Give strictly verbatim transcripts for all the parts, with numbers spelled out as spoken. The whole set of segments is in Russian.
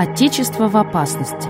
Отечество в опасности.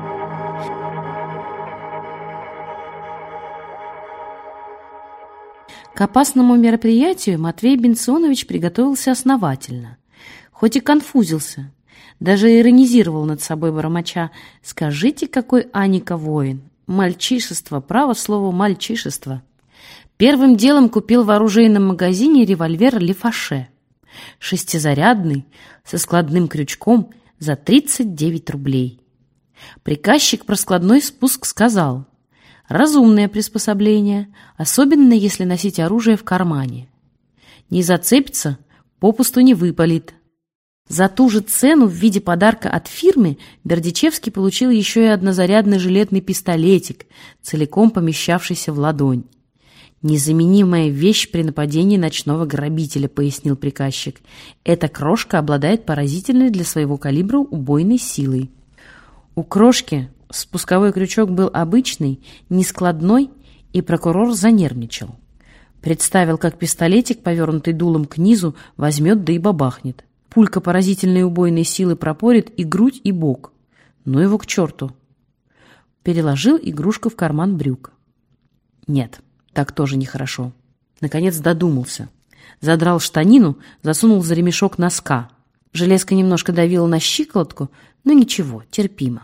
К опасному мероприятию Матвей Бенционович приготовился основательно, хоть и конфузился, даже иронизировал над собой бормоча: «Скажите, какой Аника воин! Мальчишество, право слово, мальчишество!» Первым делом купил в оружейном магазине револьвер «Лефаше», шестизарядный, со складным крючком, за тридцать девять рублей. Приказчик про складной спуск сказал: разумное приспособление, особенно если носить оружие в кармане. Не зацепится, попусту не выпалит. За ту же цену в виде подарка от фирмы Бердичевский получил еще и однозарядный жилетный пистолетик, целиком помещавшийся в ладонь. «Незаменимая вещь при нападении ночного грабителя», — пояснил приказчик. «Эта крошка обладает поразительной для своего калибра убойной силой». У крошки спусковой крючок был обычный, нескладной, и прокурор занервничал. Представил, как пистолетик, повернутый дулом к низу, возьмет да и бабахнет. Пулька поразительной убойной силы пропорит и грудь, и бок. Ну его к черту. Переложил игрушку в карман брюк. Нет, так тоже нехорошо. Наконец додумался. Задрал штанину, засунул за ремешок носка. Железка немножко давила на щиколотку, но ничего, терпимо.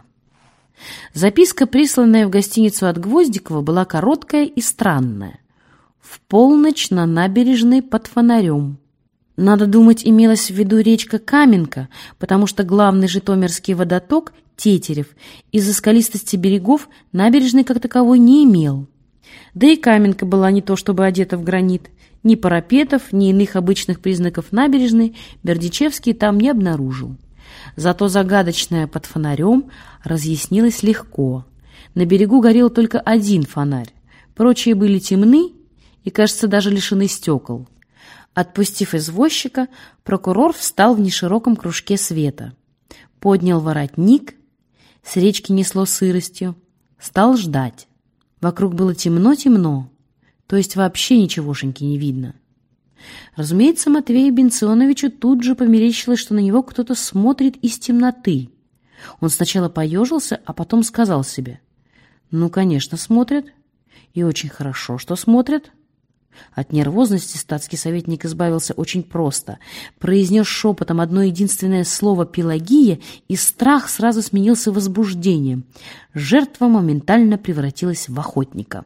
Записка, присланная в гостиницу от Гвоздикова, была короткая и странная. «В полночь на набережной под фонарем». Надо думать, имелась в виду речка Каменка, потому что главный житомирский водоток, Тетерев, из-за скалистости берегов набережной как таковой не имел. Да и Каменка была не то чтобы одета в гранит. Ни парапетов, ни иных обычных признаков набережной Бердичевский там не обнаружил. Зато загадочное под фонарем разъяснилось легко. На берегу горел только один фонарь. Прочие были темны и, кажется, даже лишены стекол. Отпустив извозчика, прокурор встал в нешироком кружке света. Поднял воротник, с речки несло сыростью, стал ждать. Вокруг было темно-темно, то есть вообще ничегошеньки не видно. Разумеется, Матвею Бенционовичу тут же померещилось, что на него кто-то смотрит из темноты. Он сначала поежился, а потом сказал себе: «Ну, конечно, смотрят. И очень хорошо, что смотрят». От нервозности статский советник избавился очень просто. Произнес шепотом одно единственное слово «Пелагия», и страх сразу сменился возбуждением. Жертва моментально превратилась в охотника.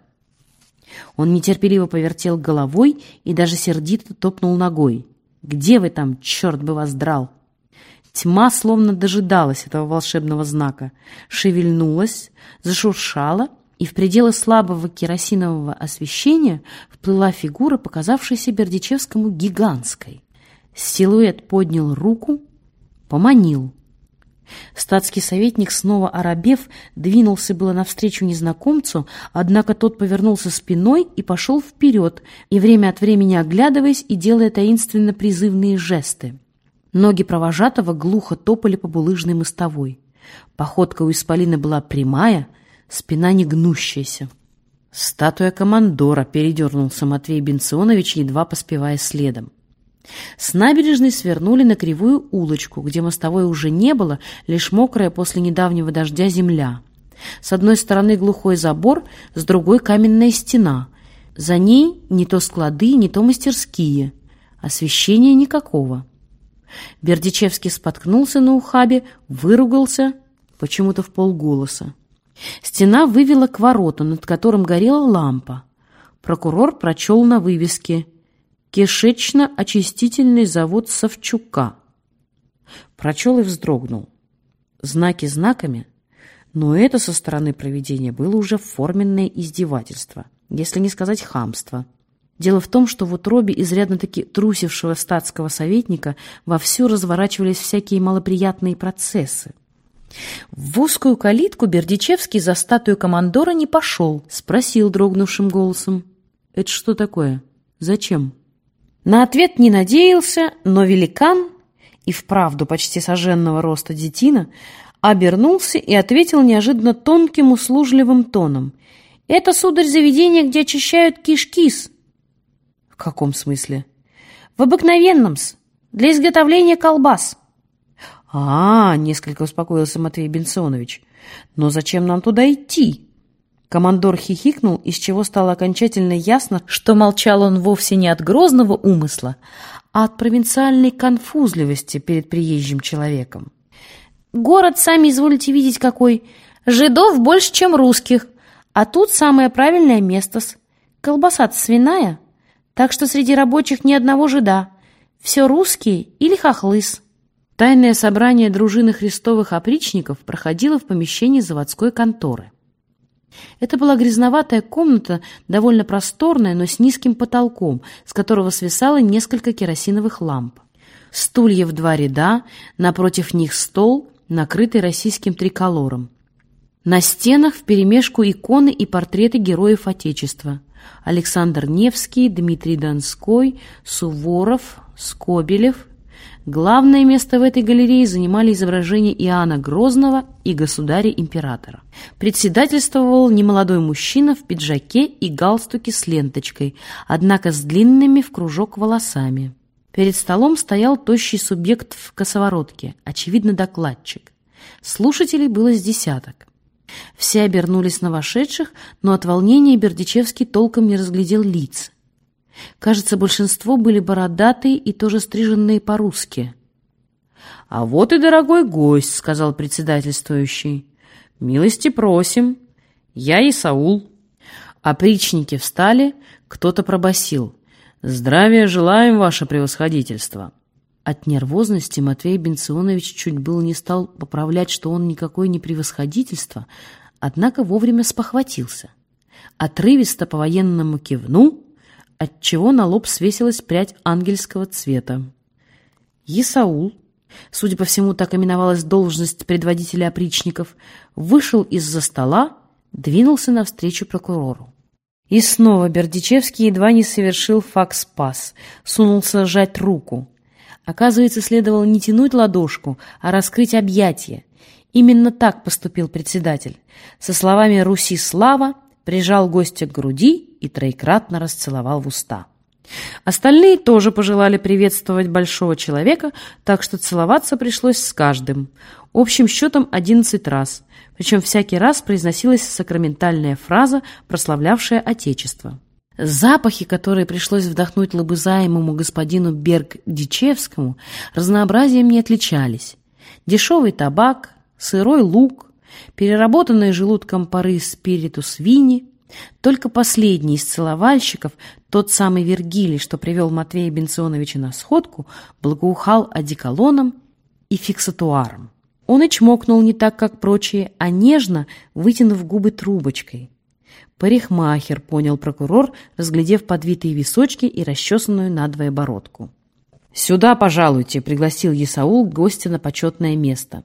Он нетерпеливо повертел головой и даже сердито топнул ногой. «Где вы там, черт бы вас драл?» Тьма словно дожидалась этого волшебного знака. Шевельнулась, зашуршала, и в пределы слабого керосинового освещения вплыла фигура, показавшаяся Бердичевскому гигантской. Силуэт поднял руку, поманил. Статский советник, снова оробев, двинулся было навстречу незнакомцу, однако тот повернулся спиной и пошел вперед, и время от времени оглядываясь и делая таинственно призывные жесты. Ноги провожатого глухо топали по булыжной мостовой. Походка у исполина была прямая, спина не гнущаяся. «Статуя командора», — передернулся Матвей Бенционович, едва поспевая следом. С набережной свернули на кривую улочку, где мостовой уже не было, лишь мокрая после недавнего дождя земля. С одной стороны глухой забор, с другой каменная стена. За ней не то склады, не то мастерские. Освещения никакого. Бердичевский споткнулся на ухабе, выругался, почему-то вполголоса. Стена вывела к вороту, над которым горела лампа. Прокурор прочел на вывеске: «Кишечно-очистительный завод Савчука». Прочел и вздрогнул. Знаки знаками, но это со стороны провидения было уже форменное издевательство, если не сказать хамство. Дело в том, что в утробе изрядно-таки трусившего статского советника вовсю разворачивались всякие малоприятные процессы. В узкую калитку Бердичевский за статую командора не пошел, спросил дрогнувшим голосом: «Это что такое? Зачем?» На ответ не надеялся, но великан, и вправду почти соженного роста детина, обернулся и ответил неожиданно тонким услужливым тоном: «Это, сударь, заведение, где очищают киш-кис». «В каком смысле?» «В обыкновенном-с, для изготовления колбас». «А, — несколько успокоился Матвей Бенсонович, — но зачем нам туда идти?» Командор хихикнул, из чего стало окончательно ясно, что молчал он вовсе не от грозного умысла, а от провинциальной конфузливости перед приезжим человеком. «Город, сами изволите видеть какой, жидов больше, чем русских, а тут самое правильное место-с. Колбаса-то свиная, так что среди рабочих ни одного жида, все русские или хохлыс». Тайное собрание дружины христовых опричников проходило в помещении заводской конторы. Это была грязноватая комната, довольно просторная, но с низким потолком, с которого свисало несколько керосиновых ламп. Стулья в два ряда, напротив них стол, накрытый российским триколором. На стенах вперемешку иконы и портреты героев Отечества: Александр Невский, Дмитрий Донской, Суворов, Скобелев. Главное место в этой галерее занимали изображения Иоанна Грозного и государя-императора. Председательствовал немолодой мужчина в пиджаке и галстуке с ленточкой, однако с длинными в кружок волосами. Перед столом стоял тощий субъект в косоворотке, очевидно, докладчик. Слушателей было с десяток. Все обернулись на вошедших, но от волнения Бердичевский толком не разглядел лиц. Кажется, большинство были бородатые и тоже стриженные по-русски. «А вот и дорогой гость», — сказал председательствующий. «Милости просим. Я Исаул». Опричники встали, кто-то пробасил: «Здравия желаем, ваше превосходительство». От нервозности Матвей Бенционович чуть было не стал поправлять, что он никакое не превосходительство, однако вовремя спохватился. Отрывисто по-военному кивнул, отчего на лоб свесилась прядь ангельского цвета. Исаул, судя по всему, так именовалась должность предводителя опричников, вышел из-за стола, двинулся навстречу прокурору. И снова Бердичевский едва не совершил факс-пас, сунулся сжать руку. Оказывается, следовало не тянуть ладошку, а раскрыть объятия. Именно так поступил председатель. Со словами «Руси слава» прижал гостя к груди и троекратно расцеловал в уста. Остальные тоже пожелали приветствовать большого человека, так что целоваться пришлось с каждым. Общим счетом одиннадцать раз, причем всякий раз произносилась сакраментальная фраза, прославлявшая Отечество. Запахи, которые пришлось вдохнуть лобызаемому господину Бердичевскому, разнообразием не отличались. Дешевый табак, сырой лук, переработанные желудком пары спириту свиньи. Только последний из целовальщиков, тот самый Вергилий, что привел Матвея Бенционовича на сходку, благоухал одеколоном и фиксатуаром. Он и чмокнул не так, как прочие, а нежно, вытянув губы трубочкой. «Парикмахер», — понял прокурор, разглядев подвитые височки и расчесанную надвое бородку. «Сюда, пожалуйте», — пригласил Исаул гостя на почетное место.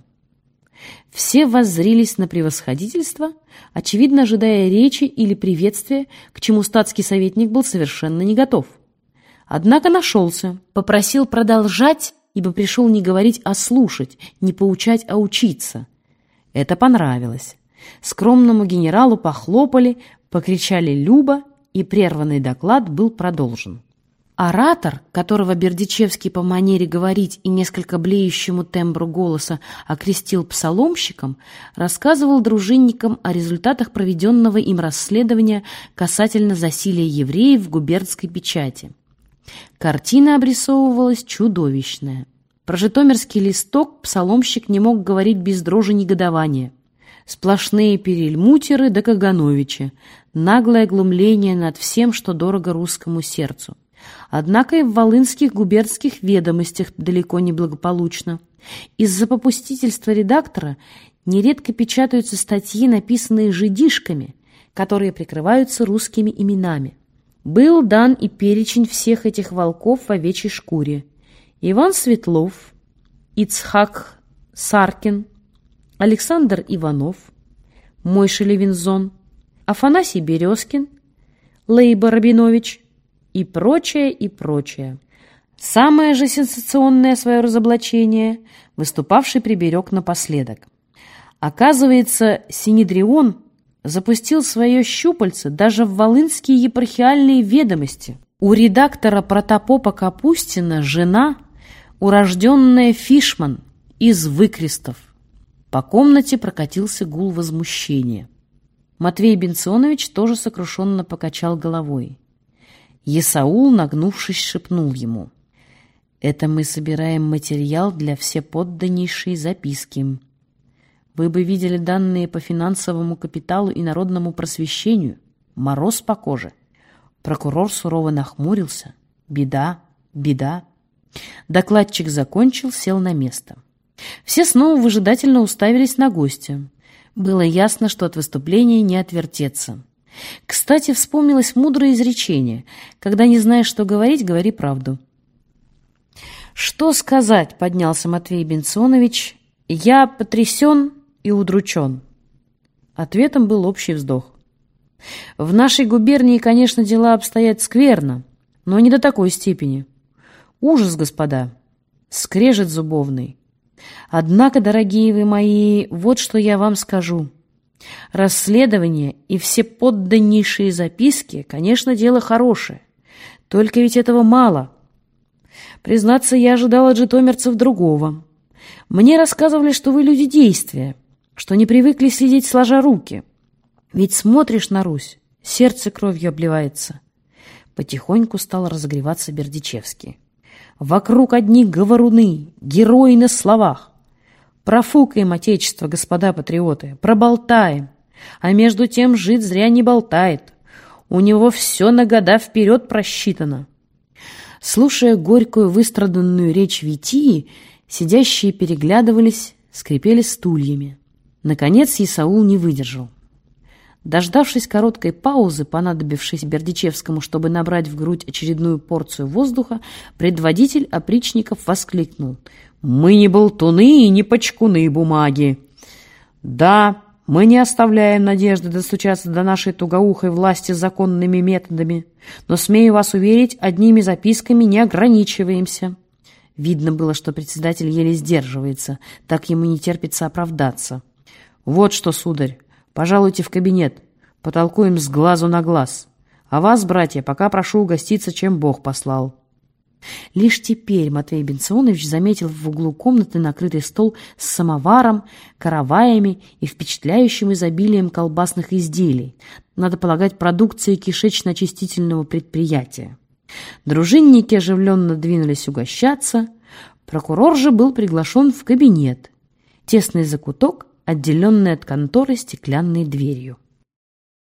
Все воззрились на превосходительство, очевидно ожидая речи или приветствия, к чему статский советник был совершенно не готов. Однако нашелся, попросил продолжать, ибо пришел не говорить, а слушать, не поучать, а учиться. Это понравилось. Скромному генералу похлопали, покричали «Люба», и прерванный доклад был продолжен. Оратор, которого Бердичевский по манере говорить и несколько блеющему тембру голоса окрестил псаломщиком, рассказывал дружинникам о результатах проведенного им расследования касательно засилия евреев в губернской печати. Картина обрисовывалась чудовищная. Про житомирский листок псаломщик не мог говорить без дрожи негодования. Сплошные перельмутеры да Кагановичи, наглое глумление над всем, что дорого русскому сердцу. Однако и в волынских губернских ведомостях далеко не благополучно. Из-за попустительства редактора нередко печатаются статьи, написанные жидишками, которые прикрываются русскими именами. Был дан и перечень всех этих волков в овечьей шкуре: Иван Светлов, Ицхак Саркин, Александр Иванов, Мойша Левинзон, Афанасий Березкин, Лейба Рабинович и прочее, и прочее. Самое же сенсационное свое разоблачение выступавший приберег напоследок. Оказывается, Синедрион запустил свое щупальце даже в волынские епархиальные ведомости. У редактора протопопа Капустина жена, урожденная Фишман, из выкрестов». По комнате прокатился гул возмущения. Матвей Бенционович тоже сокрушенно покачал головой. Есаул, нагнувшись, шепнул ему: «Это мы собираем материал для всеподданнейшей записки. Вы бы видели данные по финансовому капиталу и народному просвещению. Мороз по коже». Прокурор сурово нахмурился. Беда, беда. Докладчик закончил, сел на место. Все снова выжидательно уставились на гостя. Было ясно, что от выступления не отвертеться. Кстати, вспомнилось мудрое изречение: когда не знаешь, что говорить, говори правду. «Что сказать?» — поднялся Матвей Бенционович. «Я потрясен и удручен». Ответом был общий вздох. «В нашей губернии, конечно, дела обстоят скверно, но не до такой степени. Ужас, господа, скрежет зубовный. Однако, дорогие вы мои, вот что я вам скажу. Расследование и все подданнейшие записки, конечно, дело хорошее. Только ведь этого мало. Признаться, я ожидал от житомирцев другого. Мне рассказывали, что вы люди действия, что не привыкли сидеть сложа руки. Ведь смотришь на Русь, сердце кровью обливается». Потихоньку стал разогреваться Бердичевский. «Вокруг одни говоруны, герои на словах. Профукаем отечество, господа патриоты, проболтаем. А между тем жид зря не болтает. У него все на года вперед просчитано». Слушая горькую выстраданную речь Витии, сидящие переглядывались, скрипели стульями. Наконец Есаул не выдержал. Дождавшись короткой паузы, понадобившейся Бердичевскому, чтобы набрать в грудь очередную порцию воздуха, предводитель опричников воскликнул: «Мы не болтуны и не почкуны бумаги. Да, мы не оставляем надежды достучаться до нашей тугоухой власти законными методами, но, смею вас уверить, одними записками не ограничиваемся». Видно было, что председатель еле сдерживается, так ему не терпится оправдаться. «Вот что, сударь, пожалуйте в кабинет, потолкуем с глазу на глаз. А вас, братья, пока прошу угоститься, чем Бог послал». Лишь теперь Матвей Бенционович заметил в углу комнаты накрытый стол с самоваром, караваями и впечатляющим изобилием колбасных изделий, надо полагать, продукции кишечно-очистительного предприятия. Дружинники оживленно двинулись угощаться, прокурор же был приглашен в кабинет, тесный закуток, отделенный от конторы стеклянной дверью.